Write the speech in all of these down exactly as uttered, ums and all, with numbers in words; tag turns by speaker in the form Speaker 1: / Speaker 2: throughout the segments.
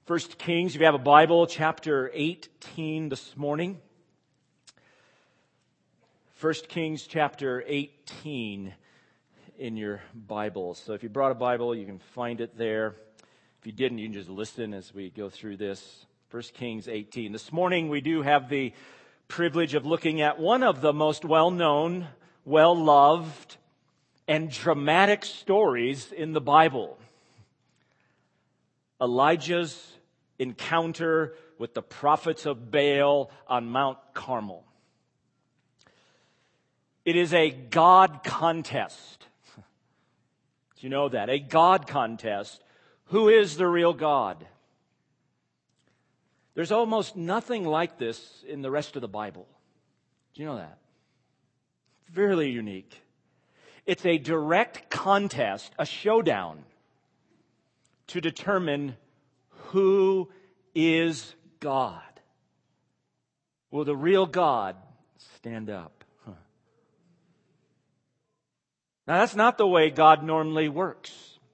Speaker 1: First Kings, if you have a Bible, chapter eighteen this morning. First Kings chapter eighteen in your Bible. So if you brought a Bible, you can find it there. If you didn't, you can just listen as we go through this. First Kings eighteen. This morning we do have the privilege of looking at one of the most well-known, well-loved, and dramatic stories in the Bible. Elijah's encounter with the prophets of Baal on Mount Carmel. It is a God contest. Do you know that? A God contest. Who is the real God? There's almost nothing like this in the rest of the Bible. Do you know that? Very unique. It's a direct contest, a showdown, to determine who is God. Will the real God stand up? Huh. Now, that's not the way God normally works.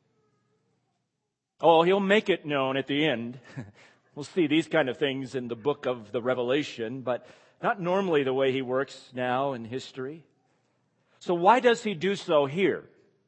Speaker 1: Oh, He'll make it known at the end. We'll see these kind of things in the book of the Revelation, but not normally the way He works now in history. So why does He do so here?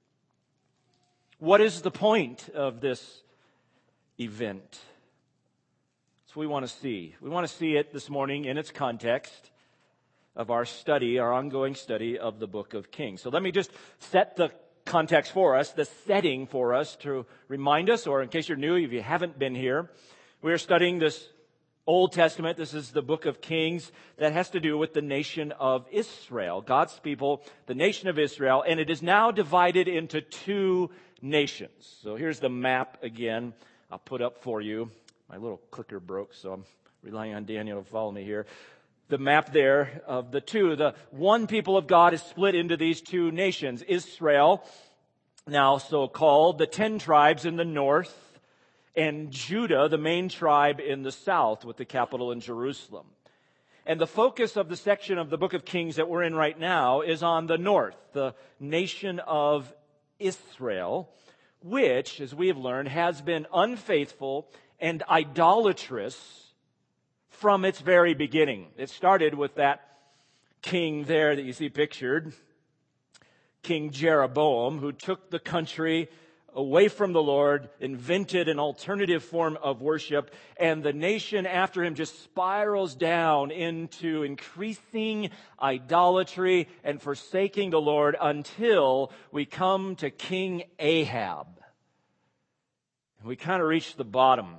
Speaker 1: What is the point of this event? That's what we want to see. We want to see it this morning in its context of our study, our ongoing study of the book of Kings. So let me just set the context for us, the setting for us to remind us, or in case you're new, if you haven't been here, we are studying this Old Testament. This is the book of Kings that has to do with the nation of Israel, God's people, the nation of Israel, and it is now divided into two nations. So here's the map again. I'll put up for you. My little clicker broke, so I'm relying on Daniel to follow me here. The map there of the two. The one people of God is split into these two nations. Israel, now so called, the ten tribes in the north, and Judah, the main tribe in the south, with the capital in Jerusalem. And the focus of the section of the book of Kings that we're in right now is on the north, the nation of Israel, which, as we have learned, has been unfaithful and idolatrous from its very beginning. It started with that king there that you see pictured, King Jeroboam, who took the country away from the Lord, invented an alternative form of worship, and the nation after him just spirals down into increasing idolatry and forsaking the Lord until we come to King Ahab. And we kind of reach the bottom.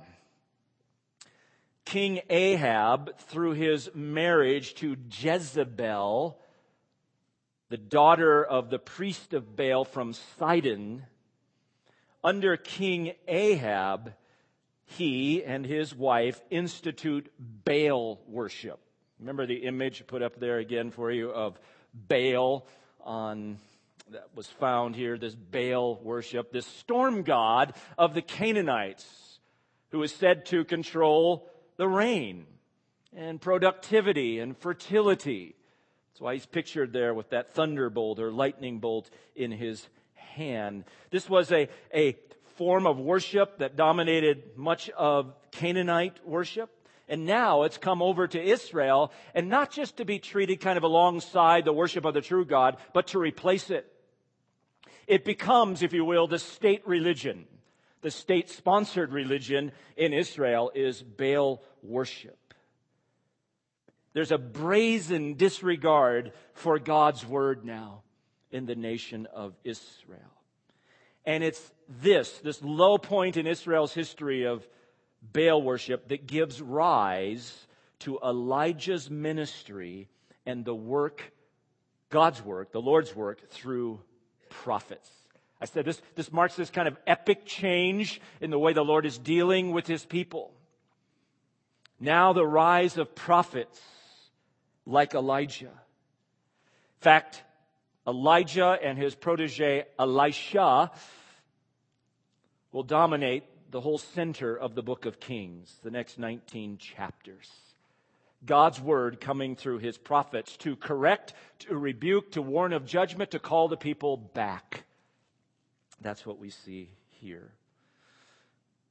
Speaker 1: King Ahab, through his marriage to Jezebel, the daughter of the priest of Baal from Sidon, under King Ahab, he and his wife institute Baal worship. Remember the image put up there again for you of Baal on that was found here, this Baal worship, this storm god of the Canaanites, who is said to control the rain and productivity and fertility. That's why he's pictured there with that thunderbolt or lightning bolt in his hand. This was a, a form of worship that dominated much of Canaanite worship. And now it's come over to Israel, and not just to be treated kind of alongside the worship of the true God, but to replace it. It becomes, if you will, the state religion. The state-sponsored religion in Israel is Baal worship. There's a brazen disregard for God's word now in the nation of Israel. And it's this, this low point in Israel's history of Baal worship that gives rise to Elijah's ministry and the work, God's work, the Lord's work through prophets. I said this, this marks this kind of epic change in the way the Lord is dealing with His people. Now the rise of prophets like Elijah. In fact, Elijah and his protege Elisha will dominate the whole center of the book of Kings, the next nineteen chapters. God's word coming through His prophets to correct, to rebuke, to warn of judgment, to call the people back. That's what we see here.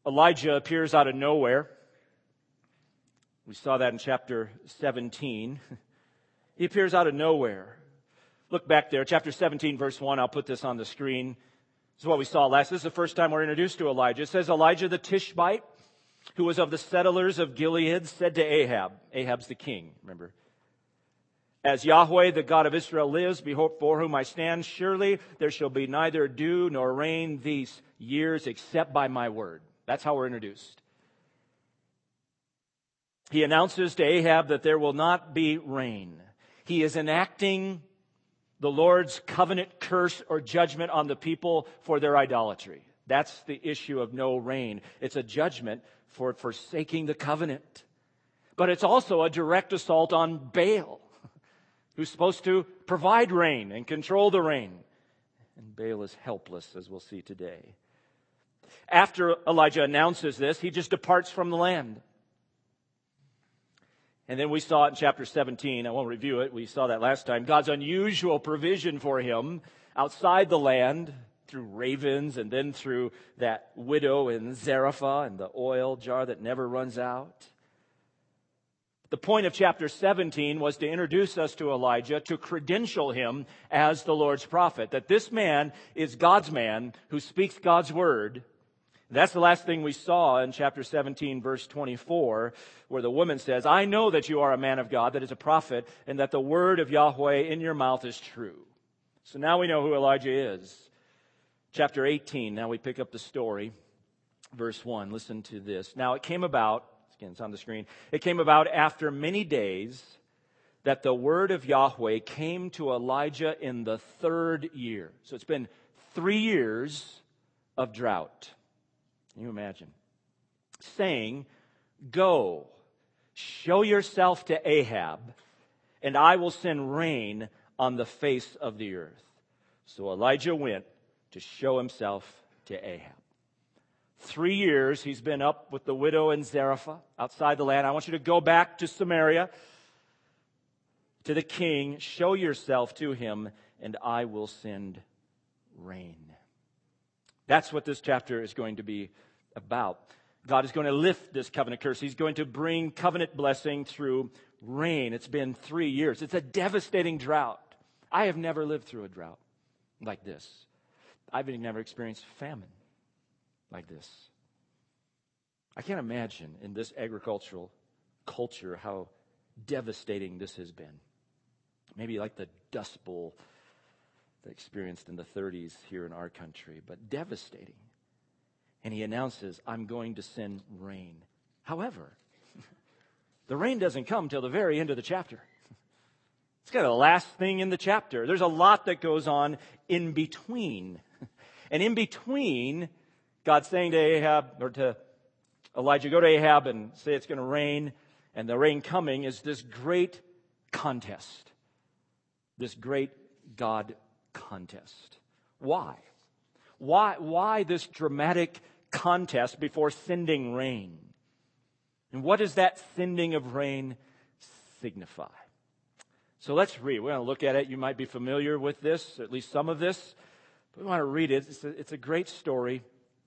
Speaker 1: Elijah appears out of nowhere. We saw that in chapter seventeen. He appears out of nowhere. Look back there, chapter seventeen, verse one. I'll put this on the screen. This is what we saw last. This is the first time we're introduced to Elijah. It says, Elijah the Tishbite, who was of the settlers of Gilead, said to Ahab. Ahab's the king, remember. As Yahweh, the God of Israel, lives, before whom I stand, surely there shall be neither dew nor rain these years except by my word. That's how we're introduced. He announces to Ahab that there will not be rain. He is enacting the Lord's covenant curse or judgment on the people for their idolatry. That's the issue of no rain. It's a judgment for forsaking the covenant. But it's also a direct assault on Baal, who's supposed to provide rain and control the rain. And Baal is helpless, as we'll see today. After Elijah announces this, he just departs from the land. And then we saw it in chapter seventeen. I won't review it. We saw that last time. God's unusual provision for him outside the land through ravens and then through that widow in Zarephath and the oil jar that never runs out. The point of chapter seventeen was to introduce us to Elijah, to credential him as the Lord's prophet, that this man is God's man who speaks God's word. That's the last thing we saw in chapter seventeen, verse twenty-four, where the woman says, I know that you are a man of God, that is a prophet, and that the word of Yahweh in your mouth is true. So now we know who Elijah is. Chapter eighteen, now we pick up the story. Verse one, listen to this. Now it came about, again, it's on the screen, it came about after many days that the word of Yahweh came to Elijah in the third year. So it's been three years of drought. Can you imagine? Saying, go, show yourself to Ahab, and I will send rain on the face of the earth. So Elijah went to show himself to Ahab. Three years he's been up with the widow in Zarephath, outside the land. I want you to go back to Samaria, to the king, show yourself to him, and I will send rain. That's what this chapter is going to be about. God is going to lift this covenant curse. He's going to bring covenant blessing through rain. It's been three years. It's a devastating drought. I have never lived through a drought like this. I've never experienced famine like this. I can't imagine in this agricultural culture how devastating this has been. Maybe like the Dust Bowl experienced in the thirties here in our country, but devastating. And he announces, I'm going to send rain. However, the rain doesn't come till the very end of the chapter. It's kind of the last thing in the chapter. There's a lot that goes on in between. And in between, God's saying to Ahab, or to Elijah, go to Ahab and say it's going to rain. And the rain coming is this great contest. This great God contest. Why? Why, why this dramatic contest before sending rain? And what does that sending of rain signify? So let's read. We're going to look at it. You might be familiar with this, at least some of this. But we want to read it. It's a, it's a great story.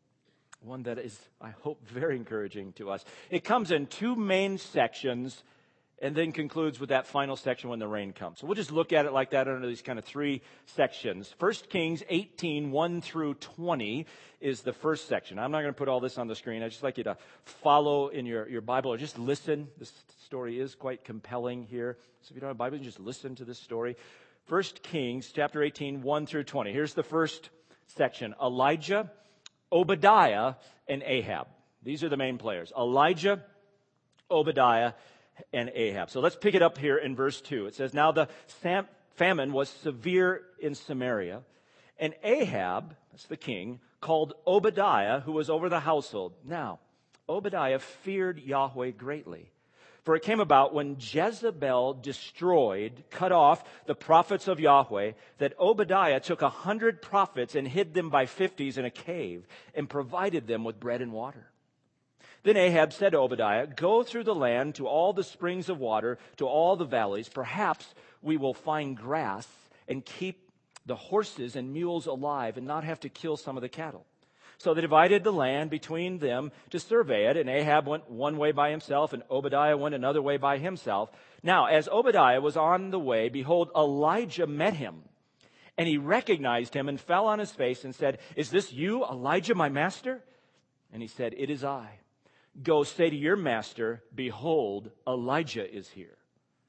Speaker 1: One that is, I hope, very encouraging to us. It comes in two main sections and then concludes with that final section when the rain comes. So we'll just look at it like that under these kind of three sections. First Kings eighteen, one through twenty is the first section. I'm not going to put all this on the screen. I'd just like you to follow in your, your Bible or just listen. This story is quite compelling here. So if you don't have a Bible, you just listen to this story. First Kings chapter eighteen, one through twenty. Here's the first section. Elijah, Obadiah, and Ahab. These are the main players. Elijah, Obadiah, and Ahab. So let's pick it up here in verse two. It says, now the sam- famine was severe in Samaria, and Ahab, that's the king, called Obadiah, who was over the household. Now, Obadiah feared Yahweh greatly. For it came about when Jezebel destroyed, cut off the prophets of Yahweh, that Obadiah took a hundred prophets and hid them by fifties in a cave and provided them with bread and water. Then Ahab said to Obadiah, go through the land to all the springs of water, to all the valleys. Perhaps we will find grass and keep the horses and mules alive and not have to kill some of the cattle. So they divided the land between them to survey it, and Ahab went one way by himself, and Obadiah went another way by himself. Now, as Obadiah was on the way, behold, Elijah met him, and he recognized him and fell on his face and said, "Is this you, Elijah, my master?" And he said, "It is I. Go say to your master, behold, Elijah is here."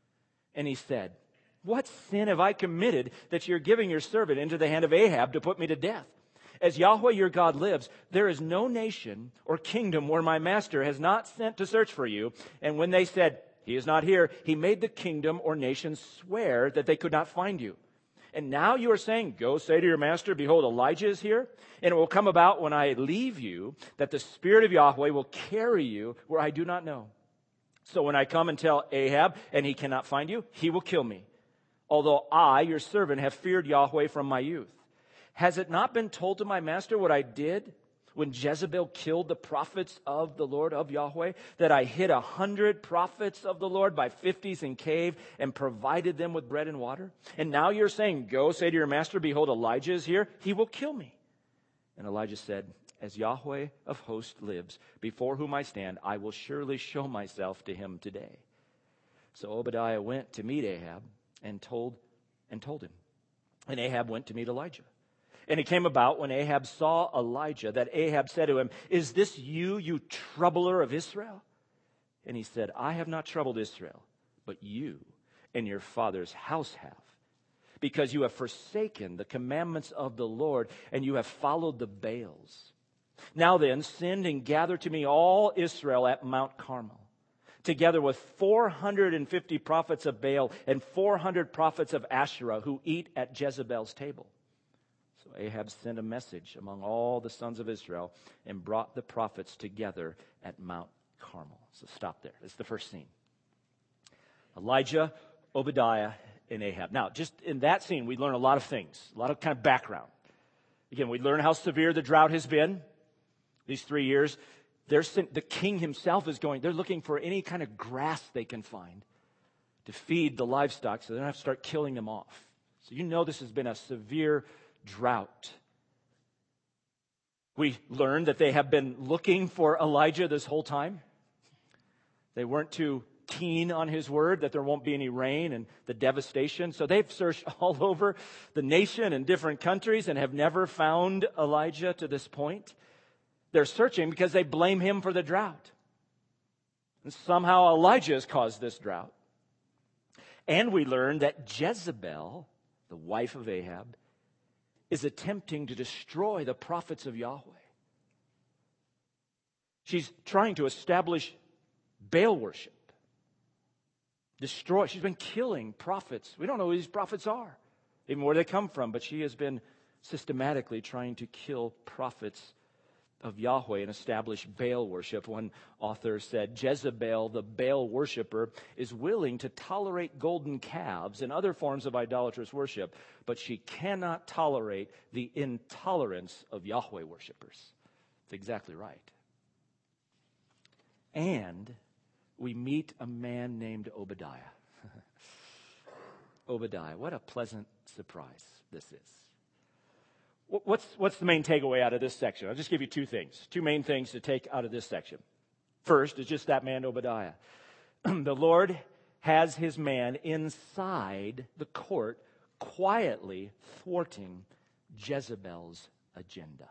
Speaker 1: And he said, "What sin have I committed that you're giving your servant into the hand of Ahab to put me to death? As Yahweh your God lives, there is no nation or kingdom where my master has not sent to search for you." And when they said, "He is not here," he made the kingdom or nation swear that they could not find you. And now you are saying, "Go say to your master, behold, Elijah is here." And it will come about when I leave you that the Spirit of Yahweh will carry you where I do not know. So when I come and tell Ahab and he cannot find you, he will kill me, although I, your servant, have feared Yahweh from my youth. Has it not been told to my master what I did when Jezebel killed the prophets of the Lord of Yahweh, that I hid a hundred prophets of the Lord by fifties in cave and provided them with bread and water? And now you're saying, "Go say to your master, behold, Elijah is here. He will kill me." And Elijah said, "As Yahweh of hosts lives, before whom I stand, I will surely show myself to him today." So Obadiah went to meet Ahab and told and told him. And Ahab went to meet Elijah. And it came about when Ahab saw Elijah that Ahab said to him, "Is this you, you troubler of Israel?" And he said, "I have not troubled Israel, but you and your father's house have, because you have forsaken the commandments of the Lord, and you have followed the Baals. Now then, send and gather to me all Israel at Mount Carmel, together with four hundred fifty prophets of Baal and four hundred prophets of Asherah who eat at Jezebel's table." So Ahab sent a message among all the sons of Israel and brought the prophets together at Mount Carmel. So stop there. It's the first scene. Elijah, Obadiah, and Ahab. Now, just in that scene, we learn a lot of things, a lot of kind of background. Again, we learn how severe the drought has been these three years. There's, the king himself is going, they're looking for any kind of grass they can find to feed the livestock so they don't have to start killing them off. So you know this has been a severe drought. We learned that they have been looking for Elijah this whole time. They weren't too keen on his word that there won't be any rain and the devastation. So they've searched all over the nation and different countries and have never found Elijah to this point. They're searching because they blame him for the drought. And somehow Elijah has caused this drought. And we learn that Jezebel, the wife of Ahab, is attempting to destroy the prophets of Yahweh. She's trying to establish Baal worship. Destroy. She's been killing prophets. We don't know who these prophets are, even where they come from, but she has been systematically trying to kill prophets of Yahweh and establish Baal worship. One author said, Jezebel, the Baal worshiper, is willing to tolerate golden calves and other forms of idolatrous worship, but she cannot tolerate the intolerance of Yahweh worshipers. That's exactly right. And we meet a man named Obadiah. Obadiah, what a pleasant surprise this is. What's, what's the main takeaway out of this section? I'll just give you two things, two main things to take out of this section. First is just that man Obadiah. The Lord has his man inside the court, quietly thwarting Jezebel's agenda.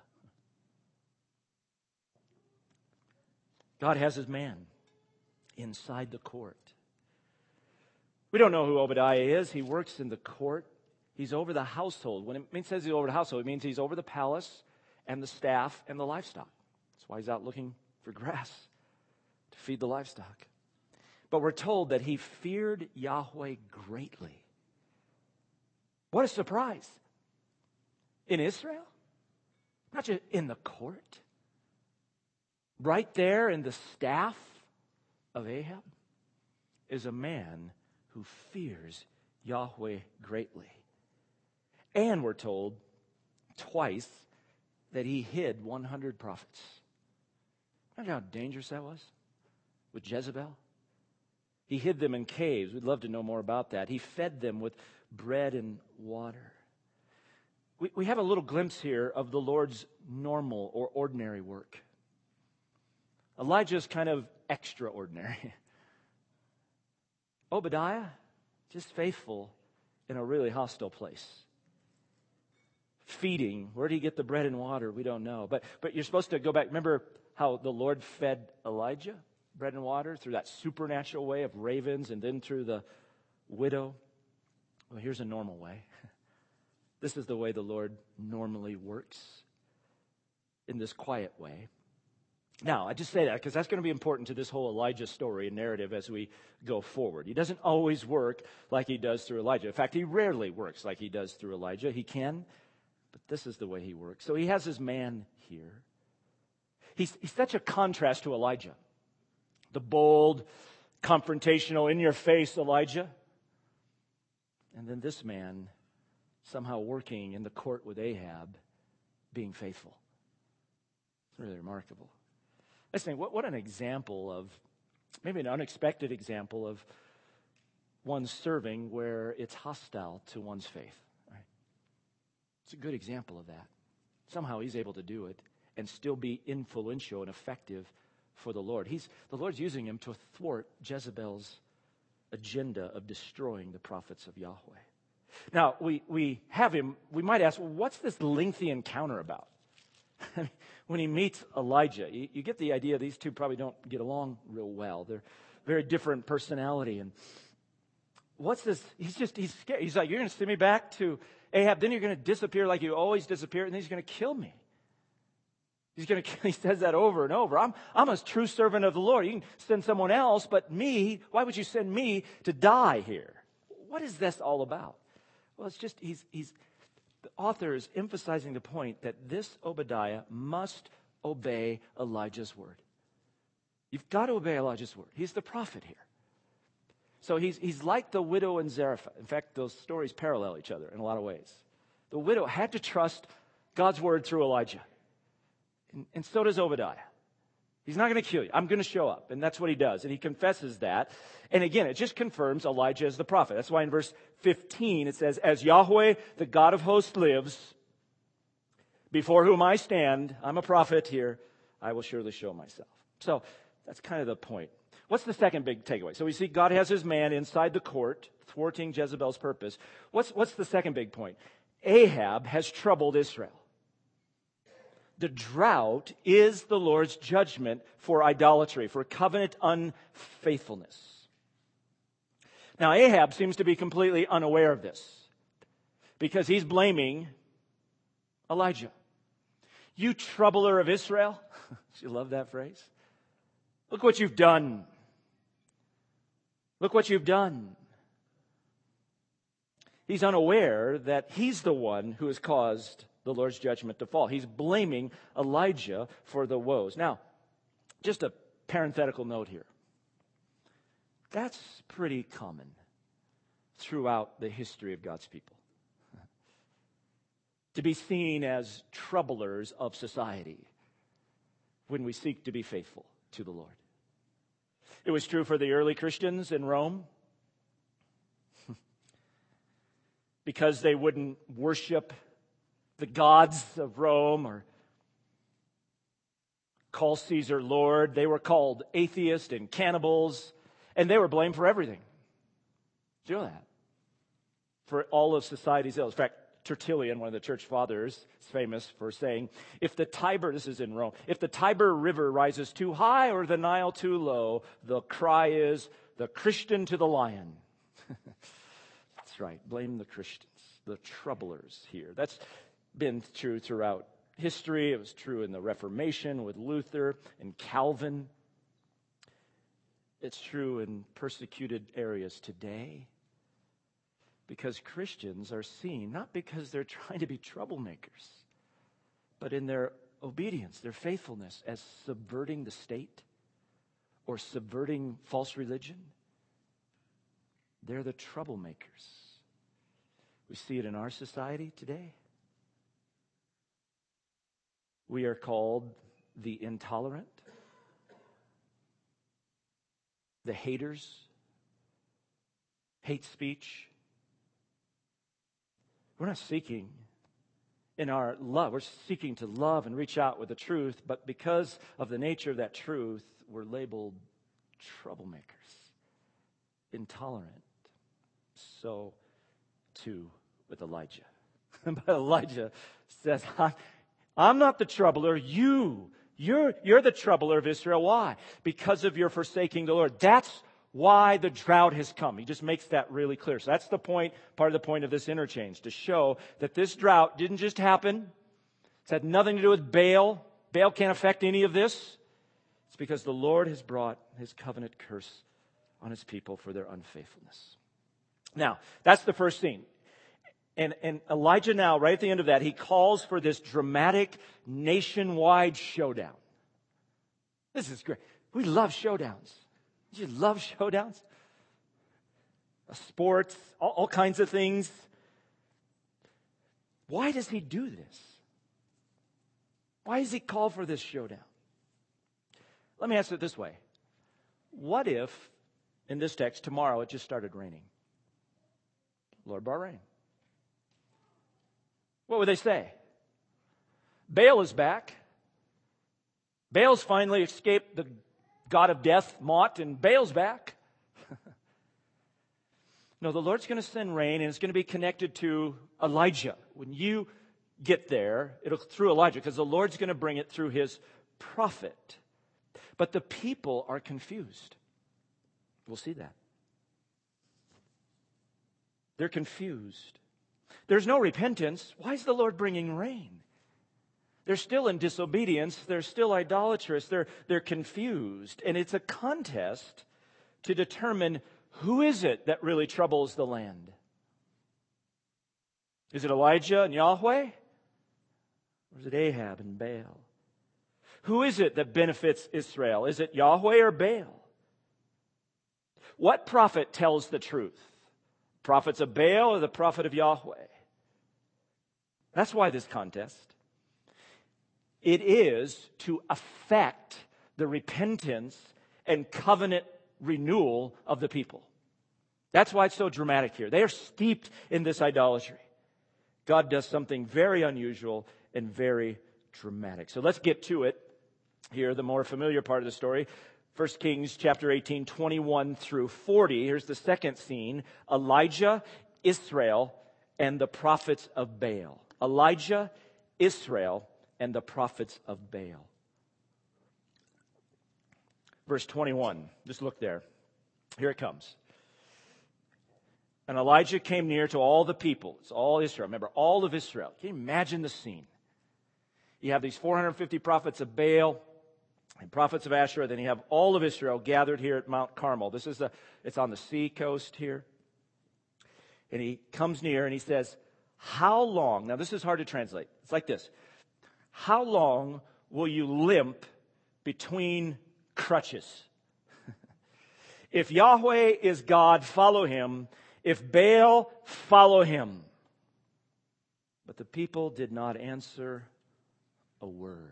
Speaker 1: God has his man inside the court. We don't know who Obadiah is. He works in the court. He's over the household. When it says he's over the household, it means he's over the palace and the staff and the livestock. That's why he's out looking for grass to feed the livestock. But we're told that he feared Yahweh greatly. What a surprise. In Israel? Not just in the court. Right there in the staff of Ahab is a man who fears Yahweh greatly. And we're told twice that he hid one hundred prophets. Imagine how dangerous that was with Jezebel. He hid them in caves. We'd love to know more about that. He fed them with bread and water. We, we have a little glimpse here of the Lord's normal or ordinary work. Elijah's kind of extraordinary. Obadiah, just faithful in a really hostile place. Feeding, where did he get the bread and water? We don't know. But but you're supposed to go back. Remember how the Lord fed Elijah? Bread and water through that supernatural way of ravens and then through the widow. Well, here's a normal way. This is the way the Lord normally works, in this quiet way. Now, I just say that because that's going to be important to this whole Elijah story and narrative as we go forward. He doesn't always work like he does through Elijah. In fact, he rarely works like he does through Elijah. He can, but this is the way he works. So he has his man here. He's, he's such a contrast to Elijah. The bold, confrontational, in-your-face Elijah. And then this man somehow working in the court with Ahab, being faithful. It's really remarkable. I think, what, what an example of, maybe an unexpected example of one serving where it's hostile to one's faith. Right? It's a good example of that. Somehow he's able to do it and still be influential and effective for the Lord. He's the Lord's using him to thwart Jezebel's agenda of destroying the prophets of Yahweh. Now, we, we have him, we might ask, well, what's this lengthy encounter about? When he meets Elijah, you, you get the idea these two probably don't get along real well. They're very different personality. And what's this? He's just, he's scared. He's like, you're going to send me back to Ahab, then you're going to disappear like you always disappear, and then he's going to kill me. He's going to, he says that over and over. I'm, I'm a true servant of the Lord. You can send someone else, but me, why would you send me to die here? What is this all about? Well, it's just, he's, he's, the author is emphasizing the point that this Obadiah must obey Elijah's word. You've got to obey Elijah's word. He's the prophet here. So he's, he's like the widow and Zarephath. In fact, those stories parallel each other in a lot of ways. The widow had to trust God's word through Elijah. And, and so does Obadiah. He's not going to kill you. I'm going to show up. And that's what he does. And he confesses that. And again, it just confirms Elijah as the prophet. That's why in verse fifteen it says, as Yahweh, the God of hosts, lives, before whom I stand, I'm a prophet here, I will surely show myself. So that's kind of the point. What's the second big takeaway? So we see God has his man inside the court, thwarting Jezebel's purpose. What's, what's the second big point? Ahab has troubled Israel. The drought is the Lord's judgment for idolatry, for covenant unfaithfulness. Now, Ahab seems to be completely unaware of this because he's blaming Elijah. You troubler of Israel. You love that phrase? Look what you've done. Look what you've done. He's unaware that he's the one who has caused the Lord's judgment to fall. He's blaming Elijah for the woes. Now, just a parenthetical note here. That's pretty common throughout the history of God's people. To be seen as troublers of society when we seek to be faithful to the Lord. It was true for the early Christians in Rome. Because they wouldn't worship the gods of Rome or call Caesar Lord. They were called atheists and cannibals, and they were blamed for everything. Do you know that? For all of society's ills. In fact, Tertullian, one of the church fathers, is famous for saying, if the Tiber, this is in Rome, if the Tiber River rises too high or the Nile too low, the cry is, the Christian to the lion. That's right, blame the Christians, the troublers here. That's been true throughout history. It was true in the Reformation with Luther and Calvin. It's true in persecuted areas today. Because Christians are seen, not because they're trying to be troublemakers, but in their obedience, their faithfulness, as subverting the state or subverting false religion. They're the troublemakers. We see it in our society today. We are called the intolerant, the haters, hate speech. We're not seeking in our love. We're seeking to love and reach out with the truth, but because of the nature of that truth, we're labeled troublemakers, intolerant. So, too, with Elijah. But Elijah says, I'm not the troubler. You, you're, you're the troubler of Israel. Why? Because of your forsaking the Lord. That's why the drought has come. He just makes that really clear. So that's the point, part of the point of this interchange, to show that this drought didn't just happen. It's had nothing to do with Baal. Baal can't affect any of this. It's because the Lord has brought his covenant curse on his people for their unfaithfulness. Now, that's the first scene. And, and Elijah now, right at the end of that, he calls for this dramatic nationwide showdown. This is great. We love showdowns. Do you love showdowns? Sports, all, all kinds of things. Why does he do this? Why does he call for this showdown? Let me answer it this way. What if, in this text, tomorrow it just started raining? Lord brought rain. What would they say? Baal is back. Baal's finally escaped the god of death, Mot, and Baal's back. No, the Lord's going to send rain, and it's going to be connected to Elijah. When you get there, it'll through Elijah, because the Lord's going to bring it through his prophet. But the people are confused. We'll see that. They're confused. There's no repentance. Why is the Lord bringing rain? They're still in disobedience. They're still idolatrous. They're, they're confused. And it's a contest to determine who is it that really troubles the land. Is it Elijah and Yahweh? Or is it Ahab and Baal? Who is it that benefits Israel? Is it Yahweh or Baal? What prophet tells the truth? Prophets of Baal or the prophet of Yahweh? That's why this contest. It is to affect the repentance and covenant renewal of the people. That's why it's so dramatic here. They are steeped in this idolatry. God does something very unusual and very dramatic. So let's get to it here, the more familiar part of the story. First Kings chapter eighteen, twenty-one through forty. Here's the second scene. Elijah, Israel, and the prophets of Baal. Elijah, Israel, and the prophets of Baal. Verse twenty-one. Just look there. Here it comes. And Elijah came near to all the people. It's all Israel. Remember, all of Israel. Can you imagine the scene? You have these four hundred fifty prophets of Baal and prophets of Asherah. Then you have all of Israel gathered here at Mount Carmel. This is the, it's on the sea coast here. And he comes near and he says, how long, now this is hard to translate. It's like this. How long will you limp between crutches? If Yahweh is God, follow him. If Baal, follow him. But the people did not answer a word.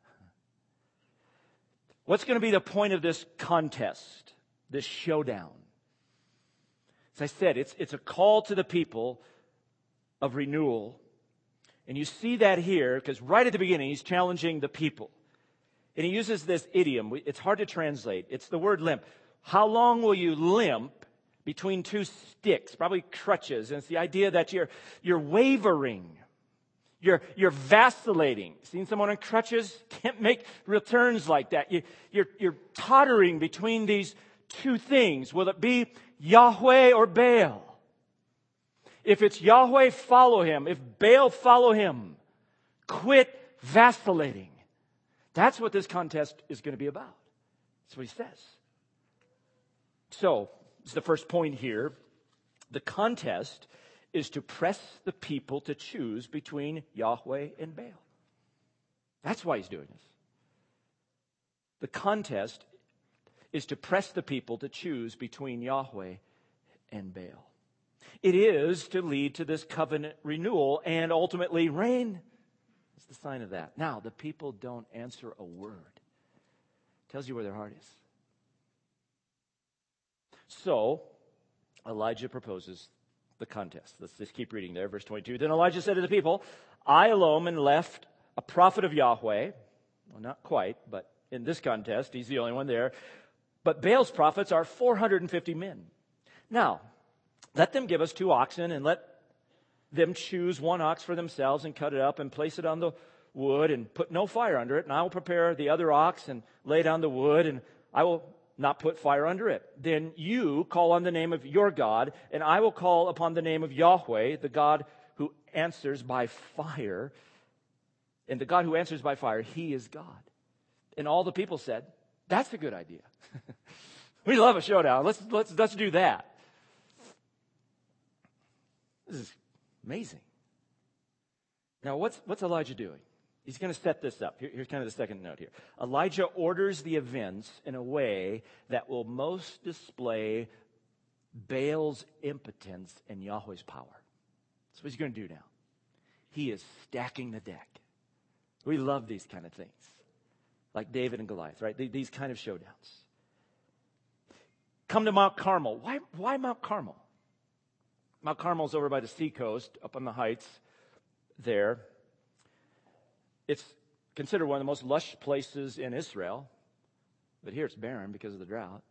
Speaker 1: What's going to be the point of this contest, this showdown? As I said, it's, it's a call to the people of renewal. And you see that here, because right at the beginning, he's challenging the people. And he uses this idiom. It's hard to translate. It's the word limp. How long will you limp between two sticks? Probably crutches. And it's the idea that you're, you're wavering. You're, you're vacillating. Seen someone on crutches? Can't make real turns like that. You, you're, you're tottering between these two things. Will it be Yahweh or Baal? If it's Yahweh, follow him. If Baal, follow him. Quit vacillating. That's what this contest is going to be about. That's what he says. So, this is the first point here. The contest is to press the people to choose between Yahweh and Baal. That's why he's doing this. The contest is to press the people to choose between Yahweh and Baal. It is to lead to this covenant renewal and ultimately rain. It's the sign of that. Now, the people don't answer a word. Tells you where their heart is. So, Elijah proposes the contest. Let's just keep reading there. Verse twenty-two. Then Elijah said to the people, I alone am left a prophet of Yahweh. Well, not quite, but in this contest, he's the only one there. But Baal's prophets are four hundred fifty men. Now, let them give us two oxen, and let them choose one ox for themselves and cut it up and place it on the wood and put no fire under it. And I will prepare the other ox and lay down the wood, and I will not put fire under it. Then you call on the name of your God, and I will call upon the name of Yahweh, the God who answers by fire. And the God who answers by fire, he is God. And all the people said, that's a good idea. We love a showdown. Let's, let's, let's do that. This is amazing. Now, what's, what's Elijah doing? He's going to set this up. Here, here's kind of the second note here. Elijah orders the events in a way that will most display Baal's impotence and Yahweh's power. That's what he's going to do now. He is stacking the deck. We love these kind of things. Like David and Goliath, right? These kind of showdowns. Come to Mount Carmel. Why, why Mount Carmel? Mount Carmel's over by the seacoast, up on the heights there. It's considered one of the most lush places in Israel. But here it's barren because of the drought.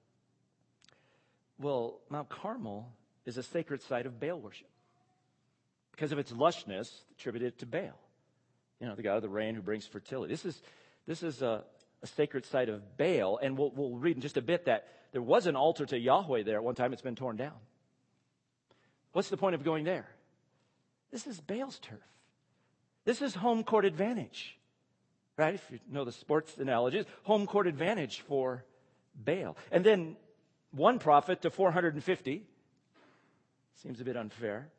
Speaker 1: Well, Mount Carmel is a sacred site of Baal worship. Because of its lushness, attributed to Baal. You know, the god of the rain who brings fertility. This is this is a, a sacred site of Baal. And we'll, we'll read in just a bit that there was an altar to Yahweh there at one time. It's been torn down. What's the point of going there? This is Baal's turf. This is home court advantage. Right? If you know the sports analogies, home court advantage for Baal. And then one prophet to four hundred fifty. Seems a bit unfair.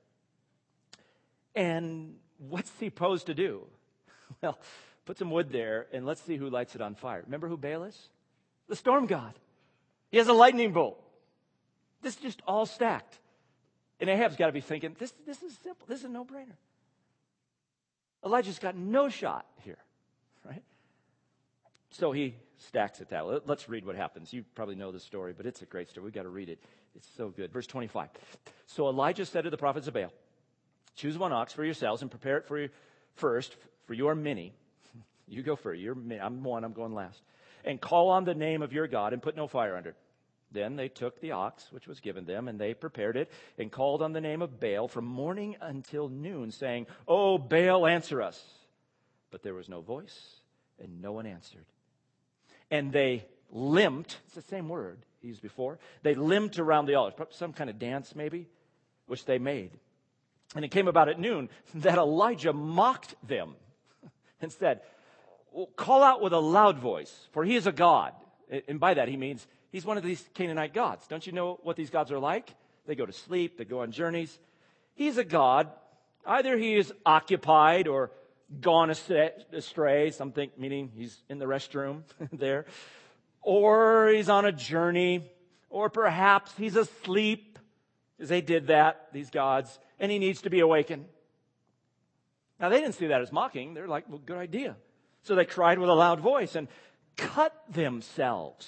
Speaker 1: And what's he posed to do? Well, put some wood there and let's see who lights it on fire. Remember who Baal is? The storm god. He has a lightning bolt. This is just all stacked. And Ahab's got to be thinking, this, this is simple. This is a no-brainer. Elijah's got no shot here, right? So he stacks it that way. Let's read what happens. You probably know the story, but it's a great story. We've got to read it. It's so good. Verse twenty-five. So Elijah said to the prophets of Baal, choose one ox for yourselves and prepare it for you first, for you are many. You go first. You're many. I'm one. I'm going last. And call on the name of your God and put no fire under it. Then they took the ox, which was given them, and they prepared it and called on the name of Baal from morning until noon, saying, "Oh, Baal, answer us." But there was no voice, and no one answered. And they limped. It's the same word he used before. They limped around the altar. Some kind of dance, maybe, which they made. And it came about at noon that Elijah mocked them and said, well, call out with a loud voice, for he is a god. And by that he means he's one of these Canaanite gods. Don't you know what these gods are like? They go to sleep. They go on journeys. He's a god. Either he is occupied or gone astray, something meaning he's in the restroom there, or he's on a journey, or perhaps he's asleep, because they did that, these gods, and he needs to be awakened. Now, they didn't see that as mocking. They're like, well, good idea. So they cried with a loud voice and cut themselves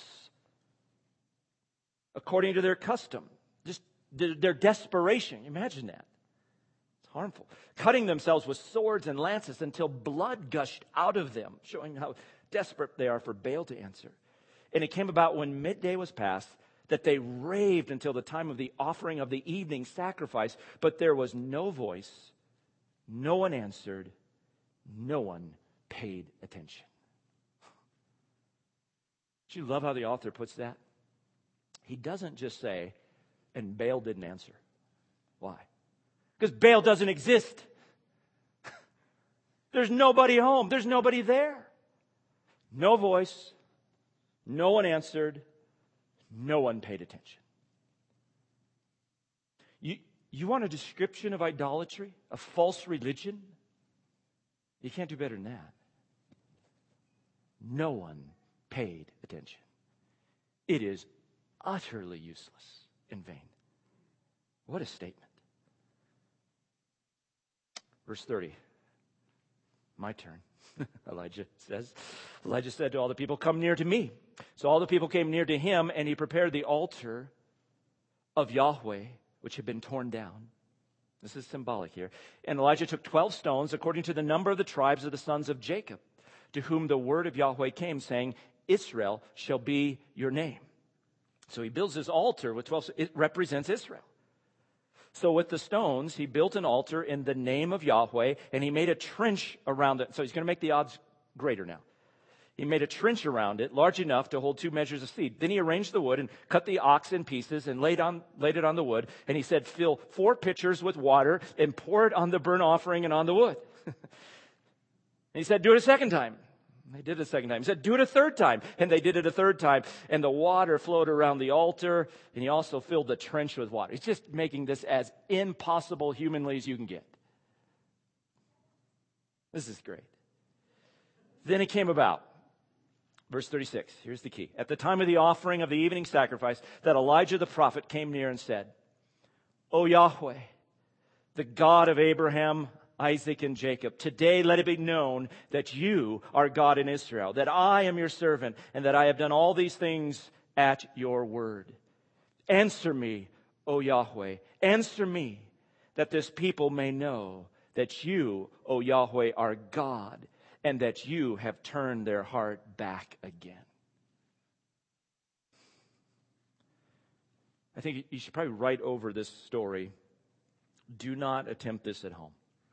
Speaker 1: according to their custom. Just their desperation. Imagine that. It's harmful. Cutting themselves with swords and lances until blood gushed out of them, showing how desperate they are for Baal to answer. And it came about when midday was past that they raved until the time of the offering of the evening sacrifice, but there was no voice, no one answered, no one paid attention. Do you love how the author puts that? He doesn't just say, and Baal didn't answer. Why? Because Baal doesn't exist. There's nobody home. There's nobody there. No voice. No one answered. No one paid attention. You, you want a description of idolatry? A false religion? You can't do better than that. No one paid attention. It is utterly useless, in vain. What a statement. Verse thirty. My turn. Elijah says. Elijah said to all the people, come near to me. So all the people came near to him, and he prepared the altar of Yahweh, which had been torn down. This is symbolic here. And Elijah took twelve stones according to the number of the tribes of the sons of Jacob, to whom the word of Yahweh came, saying, Israel shall be your name. So he builds this altar with twelve. It represents Israel. So with the stones, he built an altar in the name of Yahweh, and he made a trench around it. So he's going to make the odds greater now. He made a trench around it, large enough to hold two measures of seed. Then he arranged the wood and cut the ox in pieces and laid on laid it on the wood. And he said, fill four pitchers with water and pour it on the burnt offering and on the wood. And he said, do it a second time. And they did it a second time. He said, do it a third time. And they did it a third time. And the water flowed around the altar. And he also filled the trench with water. He's just making this as impossible humanly as you can get. This is great. Then it came about. Verse thirty-six, here's the key. At the time of the offering of the evening sacrifice, that Elijah the prophet came near and said, O Yahweh, the God of Abraham, Isaac, and Jacob, today let it be known that you are God in Israel, that I am your servant, and that I have done all these things at your word. Answer me, O Yahweh, answer me, that this people may know that you, O Yahweh, are God, and that you have turned their heart back again. I think you should probably write over this story. Do not attempt this at home.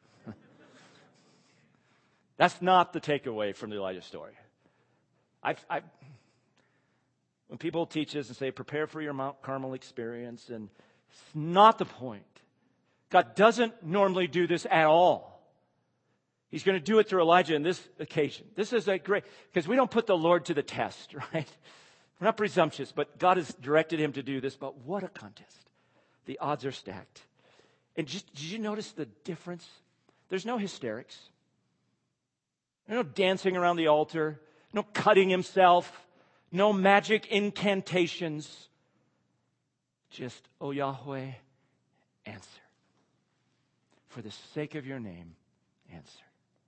Speaker 1: That's not the takeaway from the Elijah story. I've, I've, when people teach us and say, prepare for your Mount Carmel experience, and it's not the point. God doesn't normally do this at all. He's going to do it through Elijah in this occasion. This is a great, because we don't put the Lord to the test, right? We're not presumptuous, but God has directed him to do this. But what a contest. The odds are stacked. And just, did you notice the difference? There's no hysterics. There's no dancing around the altar. No cutting himself. No magic incantations. Just, oh Yahweh, answer. For the sake of your name, answer.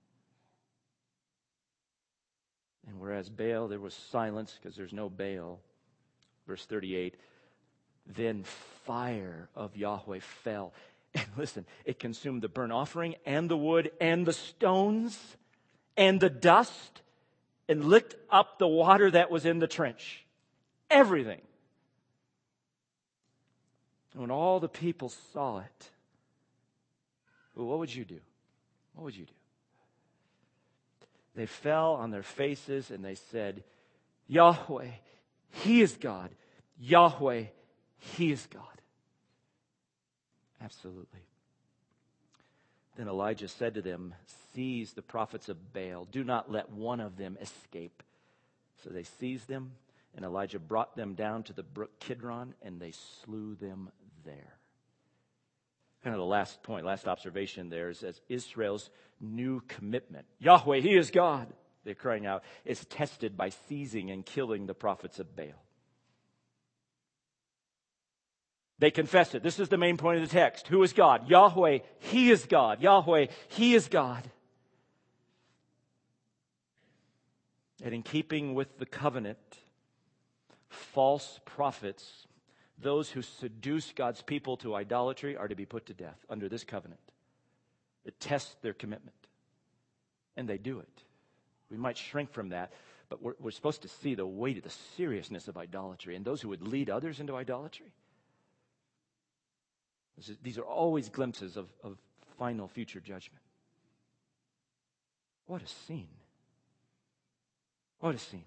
Speaker 1: And whereas Baal, there was silence because there's no Baal. Verse thirty-eight, then fire of Yahweh fell. And listen, it consumed the burnt offering and the wood and the stones and the dust and licked up the water that was in the trench. Everything. And when all the people saw it, well, what would you do? What would you do? They fell on their faces and they said, Yahweh, He is God. Yahweh, He is God. Absolutely. Then Elijah said to them, seize the prophets of Baal. Do not let one of them escape. So they seized them, and Elijah brought them down to the brook Kidron, and they slew them there. Kind of the last point, last observation there is as Israel's new commitment. Yahweh, He is God, they're crying out, is tested by seizing and killing the prophets of Baal. They confess it. This is the main point of the text. Who is God? Yahweh, He is God. Yahweh, He is God. And in keeping with the covenant, false prophets, those who seduce God's people to idolatry, are to be put to death under this covenant. It tests their commitment. And they do it. We might shrink from that, but we're, we're supposed to see the weight of the seriousness of idolatry and those who would lead others into idolatry. Is, these are always glimpses of, of final future judgment. What a scene. What a scene.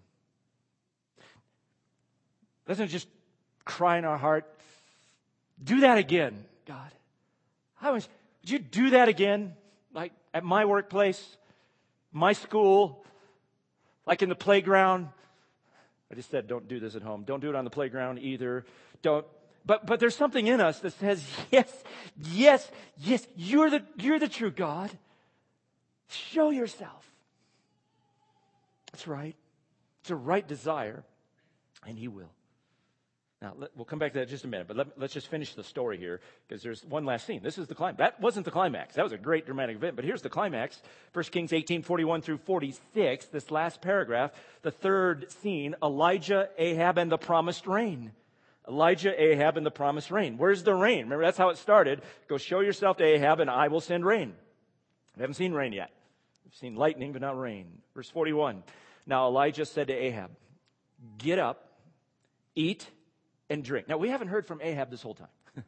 Speaker 1: Doesn't it just cry in our heart, do that again, God. I was, would you do that again? Like at my workplace, my school, like in the playground. I just said, don't do this at home. Don't do it on the playground either. Don't. But but there's something in us that says, yes, yes, yes, you're the you're the true God. Show yourself. That's right. It's a right desire, and He will. Now, let, we'll come back to that in just a minute, but let, let's just finish the story here, because there's one last scene. This is the climax. That wasn't the climax. That was a great dramatic event, but here's the climax. First Kings eighteen, forty-one through forty-six, this last paragraph, the third scene, Elijah, Ahab, and the promised rain. Elijah, Ahab, and the promised rain. Where's the rain? Remember, that's how it started. Go show yourself to Ahab, and I will send rain. We haven't seen rain yet. We've seen lightning, but not rain. Verse forty-one. Now Elijah said to Ahab, get up, eat, and drink. Now, we haven't heard from Ahab this whole time.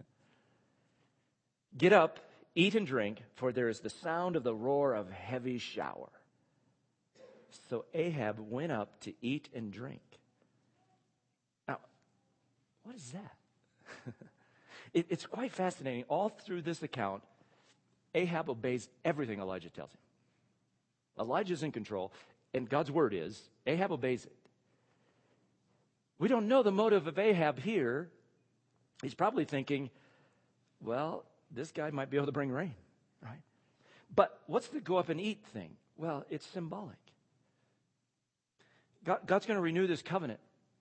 Speaker 1: Get up, eat and drink, for there is the sound of the roar of heavy shower. So Ahab went up to eat and drink. Now, what is that? it, it's quite fascinating. All through this account, Ahab obeys everything Elijah tells him. Elijah's in control, and God's word is, Ahab obeys it. We don't know the motive of Ahab here. He's probably thinking, well, this guy might be able to bring rain, right? But what's the go up and eat thing? Well, it's symbolic. God, God's going to renew this covenant.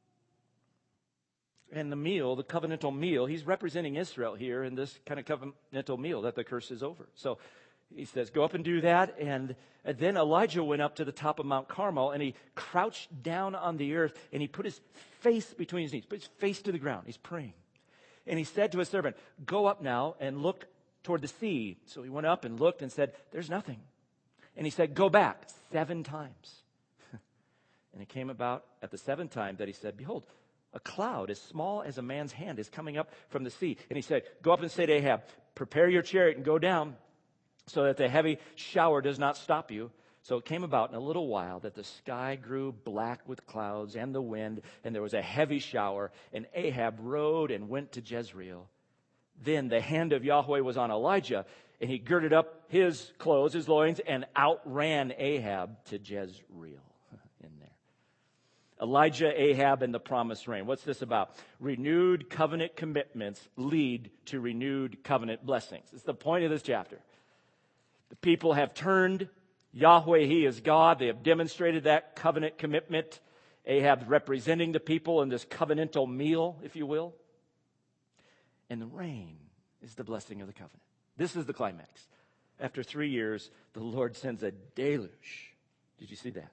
Speaker 1: And the meal, the covenantal meal, he's representing Israel here in this kind of covenantal meal that the curse is over. So he says, go up and do that. And, and then Elijah went up to the top of Mount Carmel, and he crouched down on the earth, and he put his face between his knees, put his face to the ground. He's praying. And he said to his servant, go up now and look toward the sea. So he went up and looked and said, there's nothing. And he said, go back seven times. And it came about at the seventh time that he said, behold, a cloud as small as a man's hand is coming up from the sea. And he said, go up and say to Ahab, prepare your chariot and go down so that the heavy shower does not stop you. So it came about in a little while that the sky grew black with clouds and the wind, and there was a heavy shower, and Ahab rode and went to Jezreel. Then the hand of Yahweh was on Elijah, and he girded up his clothes, his loins, and outran Ahab to Jezreel. In there. Elijah, Ahab, and the promised rain. What's this about? Renewed covenant commitments lead to renewed covenant blessings. It's the point of this chapter. The people have turned. Yahweh, he is God. They have demonstrated that covenant commitment. Ahab representing the people in this covenantal meal, if you will. And the rain is the blessing of the covenant. This is the climax. After three years, the Lord sends a deluge. Did you see that?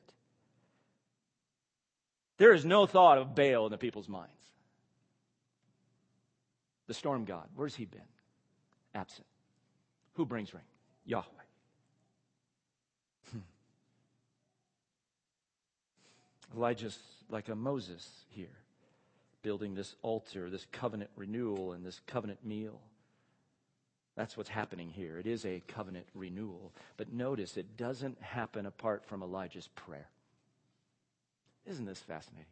Speaker 1: There is no thought of Baal in the people's minds. The storm god, where's he been? Absent. Who brings rain? Yahweh. Elijah's like a Moses here, building this altar, this covenant renewal, and this covenant meal. That's what's happening here. It is a covenant renewal. But notice, it doesn't happen apart from Elijah's prayer. Isn't this fascinating?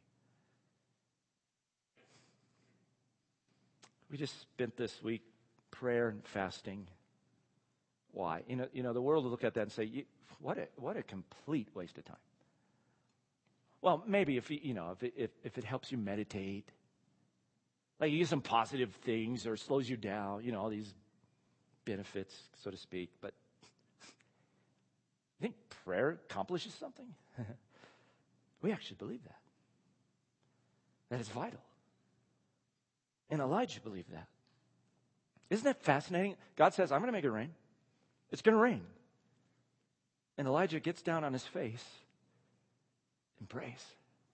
Speaker 1: We just spent this week prayer and fasting. Why? You know, you know the world will look at that and say, what a, what a complete waste of time. Well, maybe if you know if it, if, if it helps you meditate, like you get some positive things or slows you down, you know, all these benefits, so to speak. But you think prayer accomplishes something? We actually believe that. That is vital. And Elijah believed that. Isn't that fascinating? God says, I'm going to make it rain. It's going to rain. And Elijah gets down on his face and prays.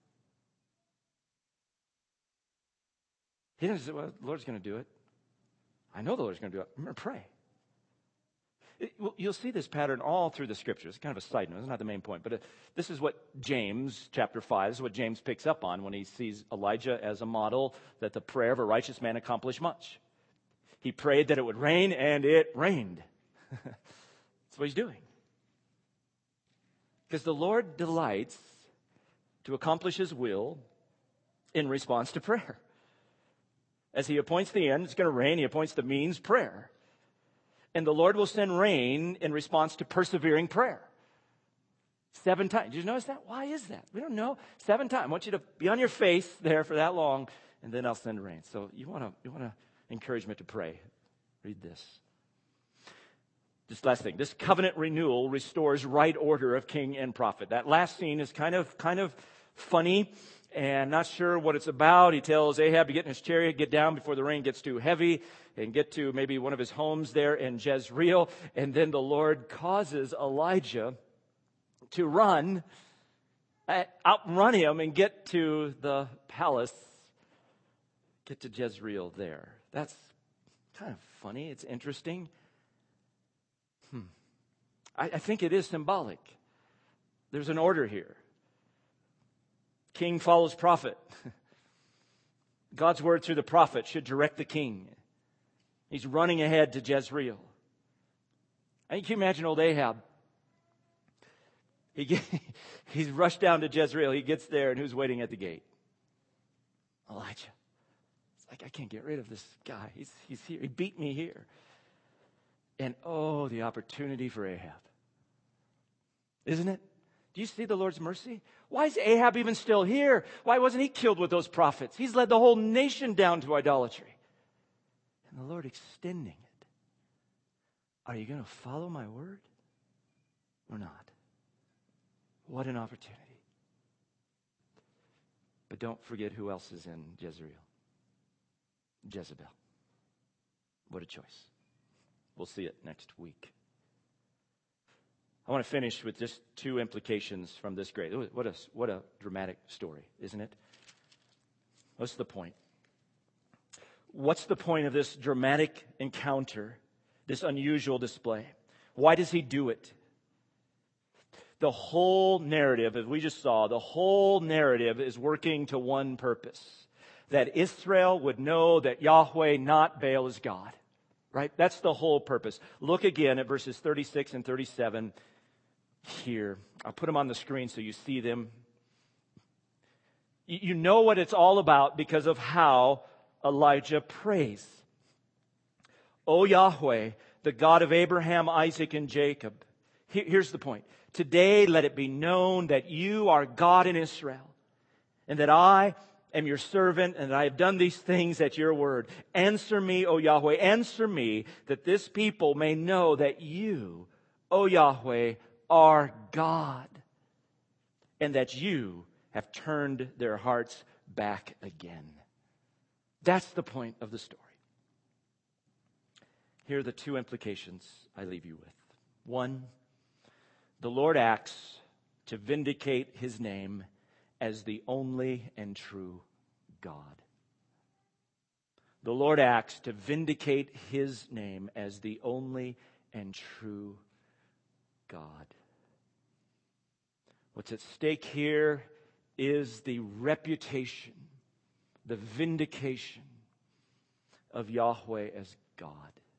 Speaker 1: He doesn't say, well, the Lord's going to do it. I know the Lord's going to do it. I'm going to pray. It, well, you'll see this pattern all through the scriptures. It's kind of a side note. It's not the main point. But uh, this is what James, chapter five, this is what James picks up on when he sees Elijah as a model that the prayer of a righteous man accomplished much. He prayed that it would rain, and it rained. That's what he's doing. Because the Lord delights to accomplish his will in response to prayer. As he appoints the end, it's going to rain. He appoints the means, prayer. And the Lord will send rain in response to persevering prayer. Seven times. Did you notice that? Why is that? We don't know. Seven times. I want you to be on your face there for that long, and then I'll send rain. So you want to you want to encouragement to pray. Read this. This last thing. This covenant renewal restores right order of king and prophet. That last scene is kind of kind of funny and not sure what it's about. He tells Ahab to get in his chariot, get down before the rain gets too heavy, and get to maybe one of his homes there in Jezreel. And then the Lord causes Elijah to run, outrun him and get to the palace get to Jezreel there. That's kind of funny. It's interesting. Hmm. I, I think it is symbolic. There's an order here. King follows prophet. God's word through the prophet should direct the king. He's running ahead to Jezreel. And can you imagine old Ahab? He get, he's rushed down to Jezreel. He gets there, and who's waiting at the gate? Elijah. It's like, I can't get rid of this guy. He's, he's here. He beat me here. And oh, the opportunity for Ahab. Isn't it? Do you see the Lord's mercy? Why is Ahab even still here? Why wasn't he killed with those prophets? He's led the whole nation down to idolatry. And the Lord extending it. Are you going to follow my word or not? What an opportunity. But don't forget who else is in Jezreel. Jezebel. What a choice. We'll see it next week. I want to finish with just two implications from this great. What a, what a dramatic story, isn't it? What's the point? What's the point of this dramatic encounter, this unusual display? Why does he do it? The whole narrative, as we just saw, the whole narrative is working to one purpose. That Israel would know that Yahweh, not Baal, is God. Right? That's the whole purpose. Look again at verses thirty-six and thirty-seven here. I'll put them on the screen so you see them. You know what it's all about because of how Elijah prays. O Yahweh, the God of Abraham, Isaac, and Jacob. Here's the point. Today let it be known that you are God in Israel, and that I am your servant, and that I have done these things at your word. Answer me, O Yahweh, answer me, that this people may know that you, O Yahweh, are God, and that you have turned their hearts back again. That's the point of the story. Here are the two implications I leave you with. One, the Lord acts to vindicate his name as the only and true God. The Lord acts to vindicate his name as the only and true God. What's at stake here is the reputation, the vindication of Yahweh as God.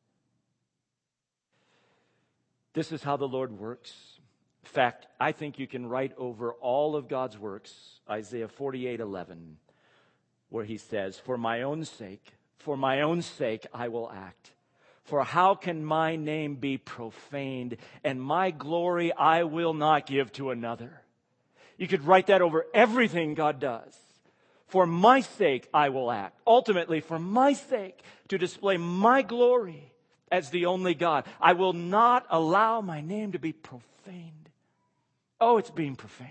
Speaker 1: This is how the Lord works. In fact, I think you can write over all of God's works, Isaiah forty-eight eleven, where he says, For my own sake, for my own sake I will act. For how can my name be profaned, and my glory I will not give to another? You could write that over everything God does. For my sake I will act. Ultimately, for my sake, to display my glory as the only God. I will not allow my name to be profaned. Oh, it's being profaned.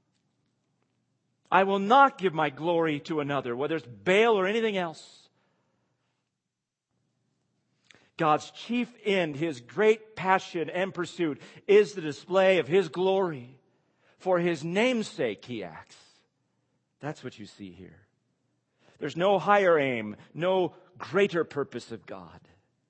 Speaker 1: I will not give my glory to another, whether it's Baal or anything else. God's chief end, his great passion and pursuit, is the display of his glory. For his name's sake, he acts. That's what you see here. There's no higher aim, no greater purpose of God,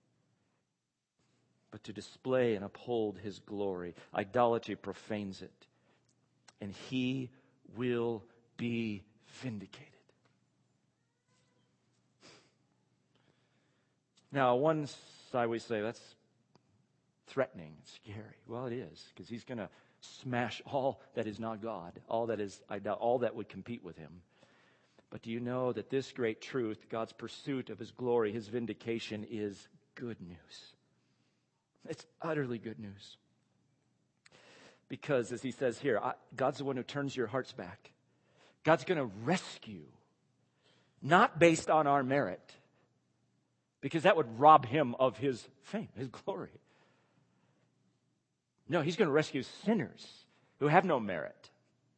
Speaker 1: but to display and uphold his glory. Idolatry profanes it, and he will be vindicated. Now, one side we say that's threatening, scary. Well, it is, because he's going to smash all that is not God, all that is all that would compete with him. But do you know that this great truth, God's pursuit of his glory, his vindication, is good news? It's utterly good news. Because, as he says here, I, God's the one who turns your hearts back. God's going to rescue, not based on our merit, because that would rob him of his fame, his glory. No, he's going to rescue sinners who have no merit.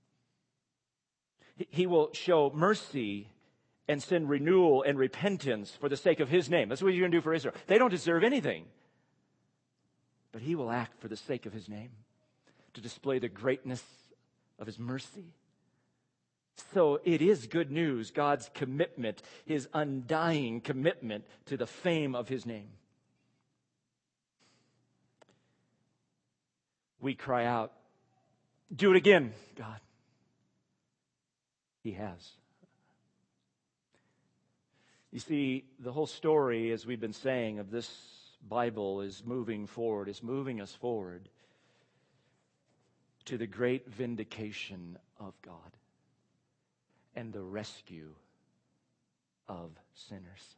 Speaker 1: He will show mercy and send renewal and repentance for the sake of his name. That's what he's going to do for Israel. They don't deserve anything. But he will act for the sake of his name, to display the greatness of his mercy. So it is good news, God's commitment, his undying commitment to the fame of his name. We cry out, do it again, God. He has. You see, the whole story, as we've been saying, of this Bible is moving forward, is moving us forward to the great vindication of God and the rescue of sinners.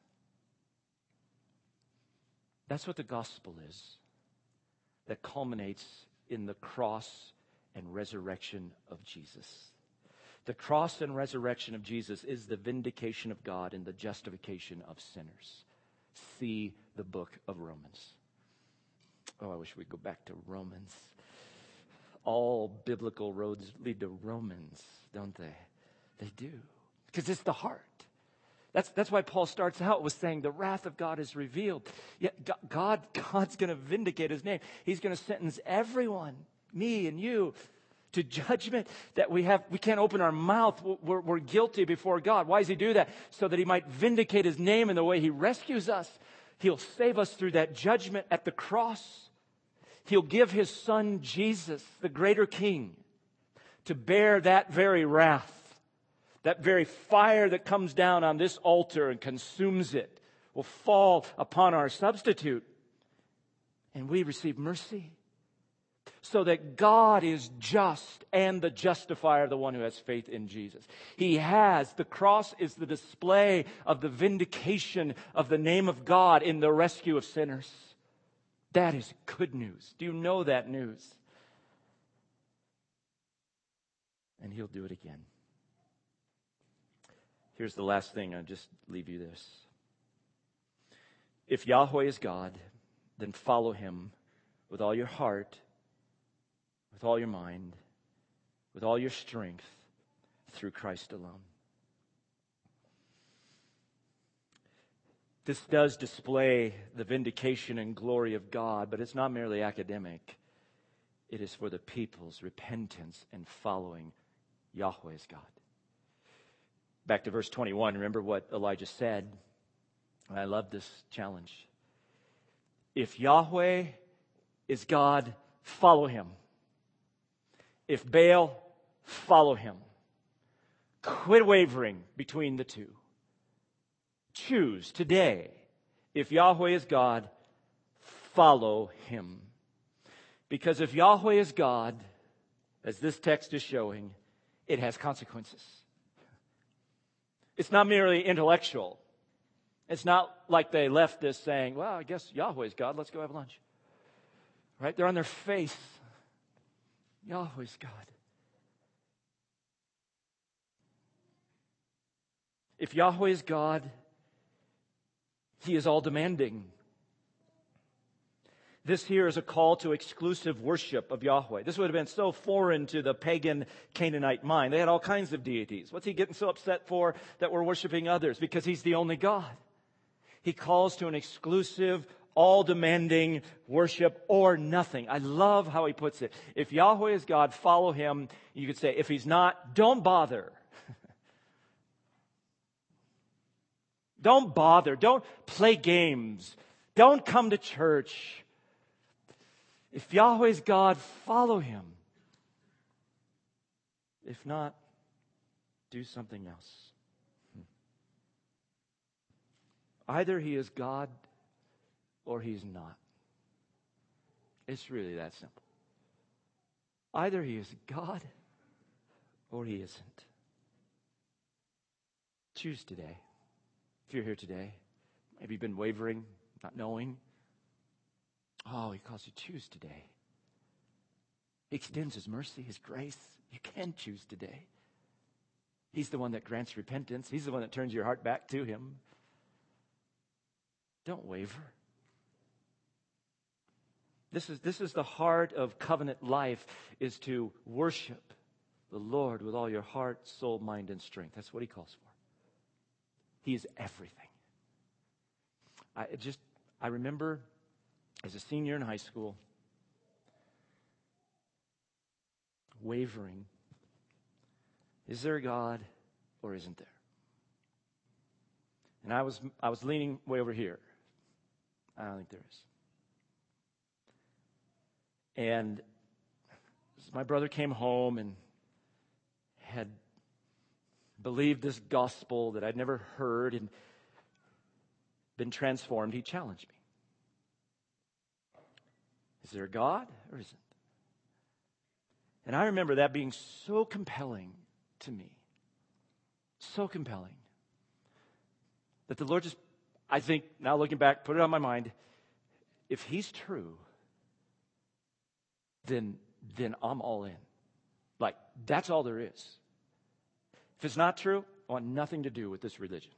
Speaker 1: That's what the gospel is, that culminates in the cross and resurrection of Jesus. The cross and resurrection of Jesus is the vindication of God and the justification of sinners. See the book of Romans. Oh, I wish we'd go back to Romans. All biblical roads lead to Romans, don't they? They do. Because it's the heart. That's, that's why Paul starts out with saying the wrath of God is revealed. Yet God, God's going to vindicate his name. He's going to sentence everyone, me and you, to judgment that we have. We can't open our mouth. We're, we're guilty before God. Why does he do that? So that he might vindicate his name in the way he rescues us. He'll save us through that judgment at the cross. He'll give his son Jesus, the greater king, to bear that very wrath. That very fire that comes down on this altar and consumes it will fall upon our substitute. And we receive mercy. So that God is just and the justifier, the one who has faith in Jesus. He has. The cross is the display of the vindication of the name of God in the rescue of sinners. That is good news. Do you know that news? And he'll do it again. Here's the last thing. I'll just leave you this. If Yahweh is God, then follow him with all your heart, with all your mind, with all your strength, through Christ alone. This does display the vindication and glory of God, but it's not merely academic. It is for the people's repentance and following Yahweh as God. Back to verse twenty-one, remember what Elijah said. And I love this challenge. If Yahweh is God, follow him. If Baal, follow him. Quit wavering between the two. Choose today. If Yahweh is God, follow him. Because if Yahweh is God, as this text is showing, it has consequences. It's not merely intellectual. It's not like they left this saying, well, I guess Yahweh's God, let's go have lunch. Right? They're on their face. Yahweh's God. If Yahweh is God, he is all demanding. This here is a call to exclusive worship of Yahweh. This would have been so foreign to the pagan Canaanite mind. They had all kinds of deities. What's he getting so upset for that we're worshiping others? Because he's the only God. He calls to an exclusive, all-demanding worship or nothing. I love how he puts it. If Yahweh is God, follow him. You could say, if he's not, don't bother. Don't bother. Don't play games. Don't come to church. If Yahweh is God, follow him. If not, do something else. Either he is God or he's not. It's really that simple. Either he is God or he isn't. Choose today. If you're here today, maybe you've been wavering, not knowing. Oh, he calls you choose today. He extends his mercy, his grace. You can choose today. He's the one that grants repentance. He's the one that turns your heart back to him. Don't waver. This is, this is the heart of covenant life, is to worship the Lord with all your heart, soul, mind, and strength. That's what he calls for. He is everything. I just, I remember as a senior in high school, wavering Is there a God or isn't there? And I was I was leaning way over here. I don't think there is. And my brother came home and had believed this gospel that I'd never heard and been transformed. He challenged me. Is there a God or isn't? And I remember that being so compelling to me. So compelling. That the Lord just, I think, now looking back, put it on my mind. If he's true, then, then I'm all in. Like, that's all there is. If it's not true, I want nothing to do with this religion.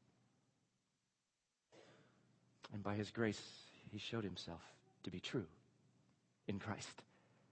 Speaker 1: And by his grace, he showed himself to be true in Christ.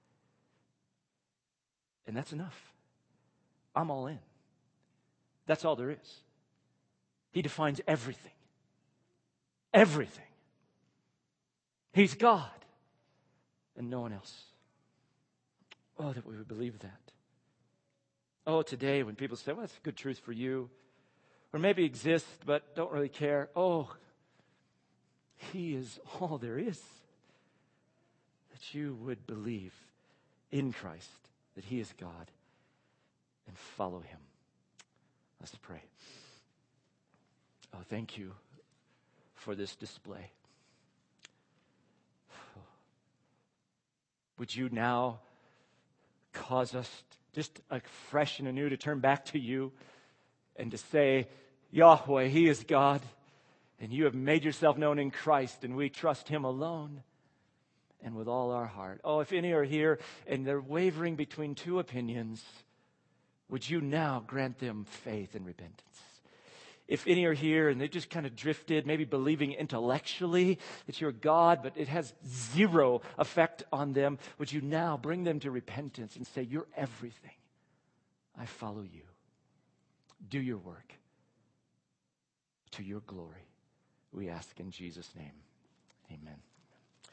Speaker 1: And that's enough. I'm all in. That's all there is. He defines everything. Everything. He's God and no one else. Oh, that we would believe that. Oh, today when people say, well, that's a good truth for you, or maybe exist but don't really care. Oh, he is all there is. That you would believe in Christ, that he is God, and follow him. Let's pray. Oh, thank you for this display. Would you now cause us just afresh and anew to turn back to you and to say, Yahweh, he is God, and you have made yourself known in Christ, and we trust him alone and with all our heart. Oh, if any are here and they're wavering between two opinions, would you now grant them faith and repentance? If any are here and they just kind of drifted, maybe believing intellectually that you're God, but it has zero effect on them, would you now bring them to repentance and say, you're everything. I follow you. Do your work to your glory. We ask in Jesus' name.